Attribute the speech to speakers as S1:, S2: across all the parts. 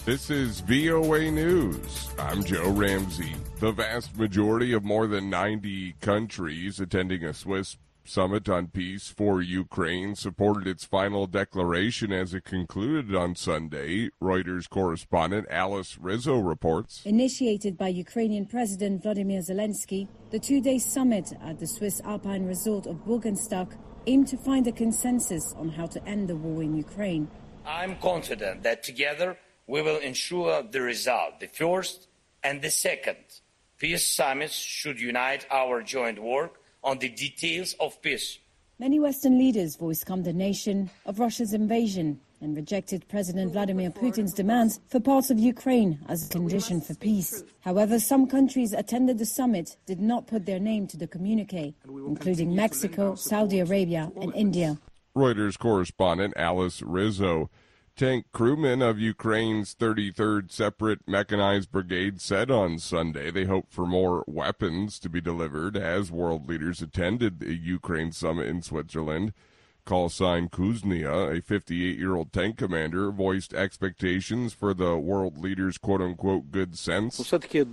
S1: This is VOA News. I'm Joe Ramsey. The vast majority of more than 90 countries attending a Swiss summit on peace for Ukraine supported its final declaration as it concluded on Sunday. Reuters correspondent Alice Rizzo reports.
S2: Initiated by Ukrainian President Volodymyr Zelensky, the two-day summit at the Swiss Alpine resort of Burgenstock aimed to find a consensus on how to end the war in Ukraine.
S3: I'm confident that together we will ensure the result. The first and the second peace summits should unite our joint work on the details of peace.
S2: Many Western leaders voiced condemnation of Russia's invasion and rejected President Vladimir Putin's demands for parts of Ukraine as a condition for peace. However, some countries attended the summit did not put their name to the communique, including Mexico, Saudi Arabia, and India.
S1: Reuters correspondent Alice Rizzo. Tank crewmen of Ukraine's 33rd Separate Mechanized Brigade said on Sunday they hope for more weapons to be delivered as world leaders attended the Ukraine summit in Switzerland. Call sign Kuznia, a 58-year-old tank commander, voiced expectations for the world leaders' quote-unquote good sense. He said good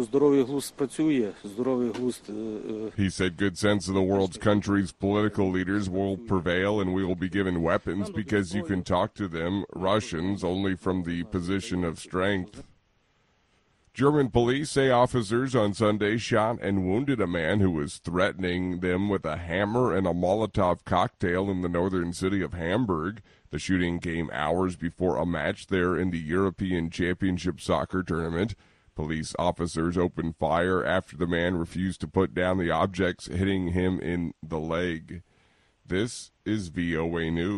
S1: sense of the world's countries' political leaders will prevail and we will be given weapons because you can talk to them, Russians, only from the position of strength. German police say officers on Sunday shot and wounded a man who was threatening them with a hammer and a Molotov cocktail in the northern city of Hamburg. The shooting came hours before a match there in the European Championship soccer tournament. Police officers opened fire after the man refused to put down the objects, hitting him in the leg. This is VOA News.